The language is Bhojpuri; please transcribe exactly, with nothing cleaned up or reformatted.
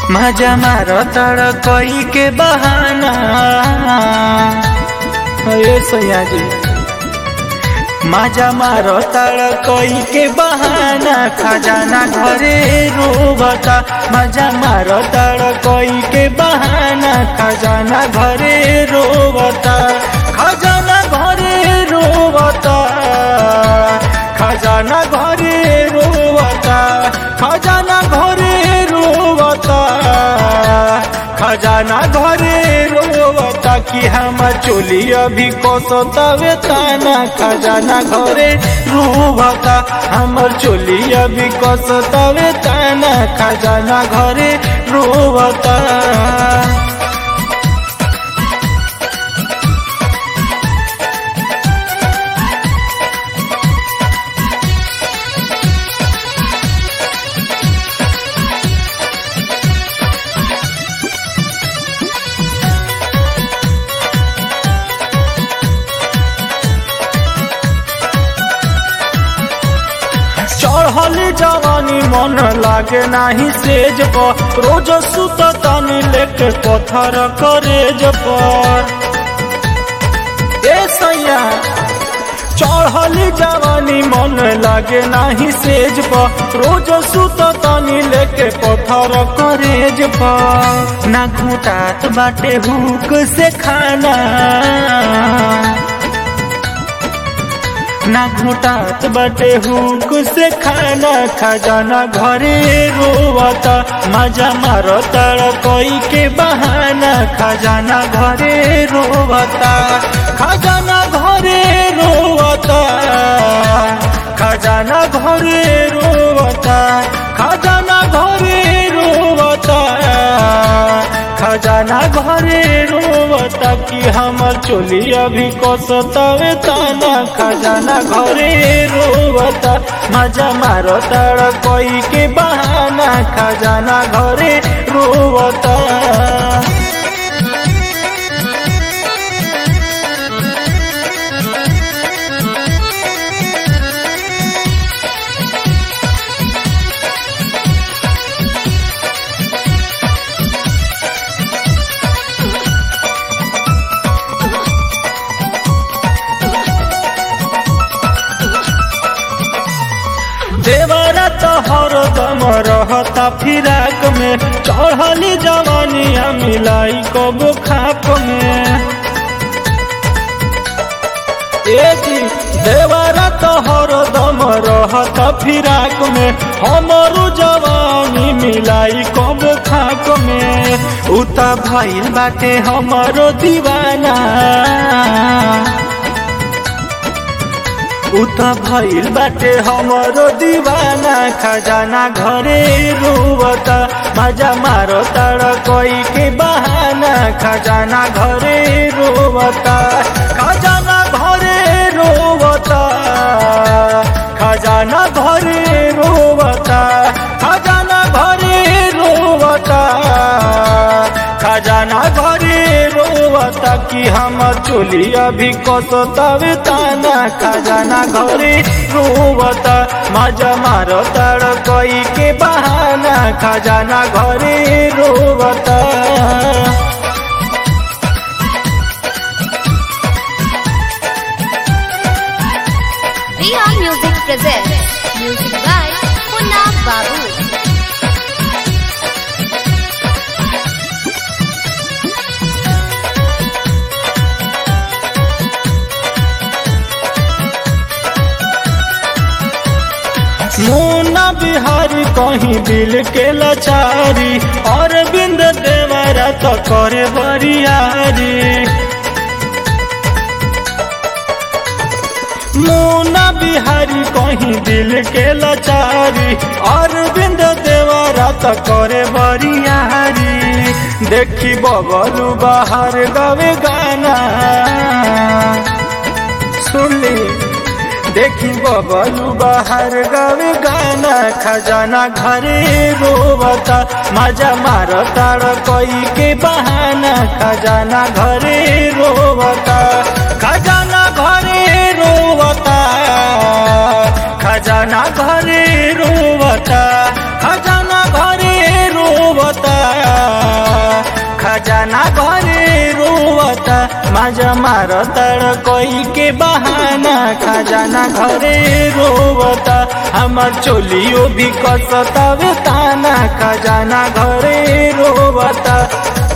मजा मारो तड़ कोई के बहाना ये सैया जी मजा मारो तड़ कोई के बहाना खजाना घरे रोबता मजा मारो तड़ कोई के बहाना खजाना घरे रोबता खजाना घरे रोबता खजाना घरे रोबता खजाना घरे रोबता खजाना घरे रोबता कि हम चोली अभी कसतावे ताना खजाना घरे रोबता हमर चोली अभी कसतावे ताना खजाना घरे रोबता। चढ़ल जवानी मन लागे नाही सेज पर रोज सुत तानी लेके पत्थर करेज पर ए सैया चढ़ल जवानी मन लागे नाही सेज पर रोज सुत तानी लेके पत्थर करेज पर ना घुटात बाटे भूख से खाना ना घुटात बटे हुक से खाना खजाना घरे रोवता मजा मारो तड़ कोई के बहाना खजाना घरे रोवता खजाना घरे रोवता खजाना घरे रोवता खजाना घरे रोवता खजाना घरे रोवता कि हमर चोली अभी कसतावे ताना खजाना घरे रोवता मजा मारो तड़ कोई के बहाना खजाना घरे रोवता। देवरा तो हरदम रहता फिराक में चढ़ली जवानिया मिलाई कबो खाप में एक देवरा तो हरदम रहता फिराक में हमारो जवानी मिलाई कबो खाप में उता भइल बाटे हमारो दीवाना उता भइल बाटे हमरो दीवाना खजाना घरे रोवता मजा मारो तड़ कोई के बहाना खजाना घरे रोवता खजाना घरे रोवता खजाना घरे रोवता खजाना घरे रोवता खजाना घरे रोवता कि हमर चोली अभी कसतावे ताना खजाना घरे रोवता मजा मारो तड़ कोई के बहाना खजाना घरे रोवता। Riya Music presents music by Punna Babu. मुन्ना बिहारी कहीं दिल के लाचारी और बिंद देवरा तो करे बरियारी मुन्ना बिहारी कहीं दिल के लाचारी और बिंद देवरा तो करे बरियारी देखी बबलू बाहर गावे गाना सुन ली देखी बबलू बाहर गावे गाना खजाना घरे रोवता मजा मारो तड़ कोई के बहाना खजाना घरे रोवता खजाना घरे रोवता खजाना घरे रोवता खजाना घरे रोवता माजा मार ताड़ कोई के बहाना खजाना घरे रोवता हमार चोलियो भी कसतावे ताना खजाना घरे रोवता।